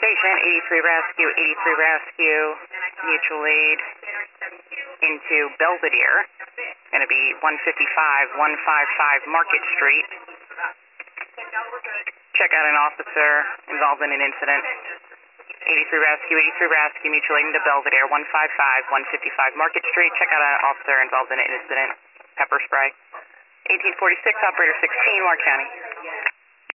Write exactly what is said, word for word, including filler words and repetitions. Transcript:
Station, eighty-three Rescue, eighty-three Rescue, mutual aid into Belvedere. Going to be one fifty-five, one fifty-five Market Street. Check out an officer involved in an incident. eighty-three Rescue, eighty-three Rescue, mutual aid into Belvedere, one fifty-five, one fifty-five Market Street. Check out an officer involved in an incident. Pepper spray. eighteen forty-six, operator sixteen, Warren County.